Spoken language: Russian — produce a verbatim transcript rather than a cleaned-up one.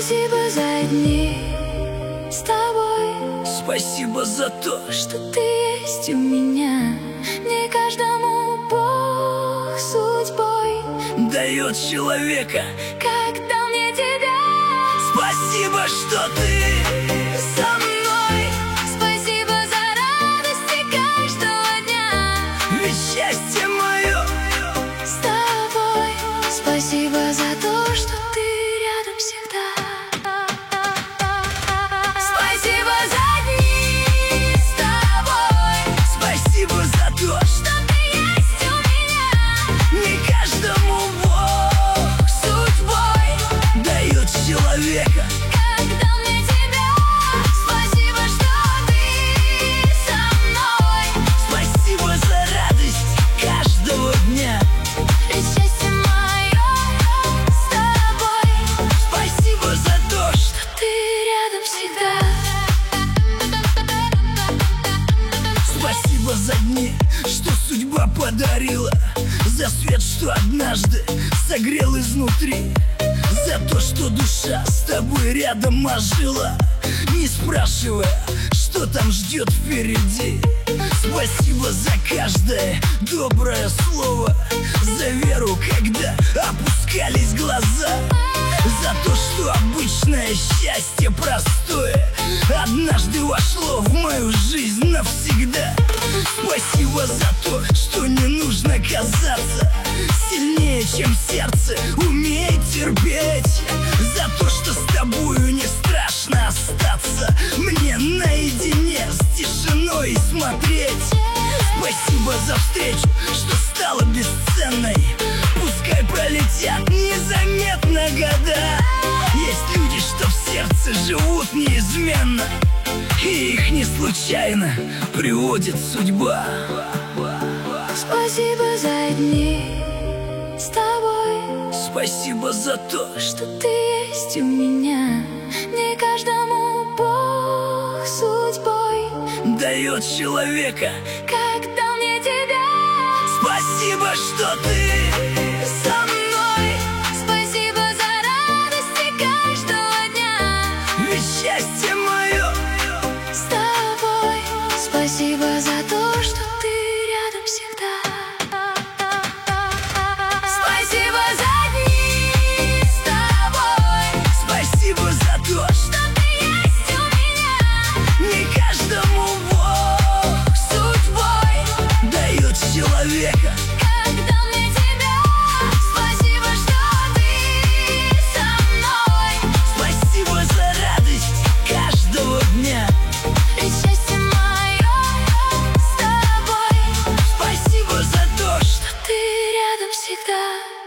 Спасибо за дни с тобой. Спасибо за то, что ты есть у меня. Не каждому Бог судьбой дает человека, как дал мне тебя. Спасибо, что ты со мной. Спасибо за радости каждого дня, Ведь счастье мое с тобой. Спасибо за то, что ты рядом всегда. Спасибо за дни с тобой. Спасибо за то, Что ты есть у меня. не каждому Бог Судьбой дает человека. как дал мне тебя. Спасибо, что ты со мной. Спасибо за радость каждого дня. Ведь счастье мое с тобой. Спасибо за то, что Ты рядом всегда. Спасибо за дни, что судьба подарила, за свет, что однажды согрел изнутри, за то, что душа с тобой рядом ожила, не спрашивая, что там ждет впереди. Спасибо за каждое доброе слово, за веру, когда опускались глаза, за то, что обычное счастье простое однажды вошло в мою жизнь навсегда. Спасибо за то, что не нужно казаться сильнее, чем сердце умеет терпеть, за то, что с тобою не страшно остаться мне наедине с тишиной смотреть. Спасибо за встречу, что стала бесценной. Пускай пролетят незаметно года, есть люди, что в сердце живут неизменно, и их не случайно приводит судьба. Спасибо за дни с тобой. Спасибо за то, Что ты есть у меня. Не каждому Бог судьбой дает человека. как дал мне тебя. Спасибо, что ты со мной. Спасибо за радости каждого дня, Ведь счастье мое с тобой. Спасибо за то, что ты рядом всегда. Спасибо за дни с тобой. Спасибо за то, что Что ты есть у меня. не каждому Бог Судьбой дает человека. как дал мне тебя. Спасибо, что ты со мной. Спасибо за радость каждого дня. Ведь счастье мое с тобой. Спасибо за то, что Ты рядом всегда.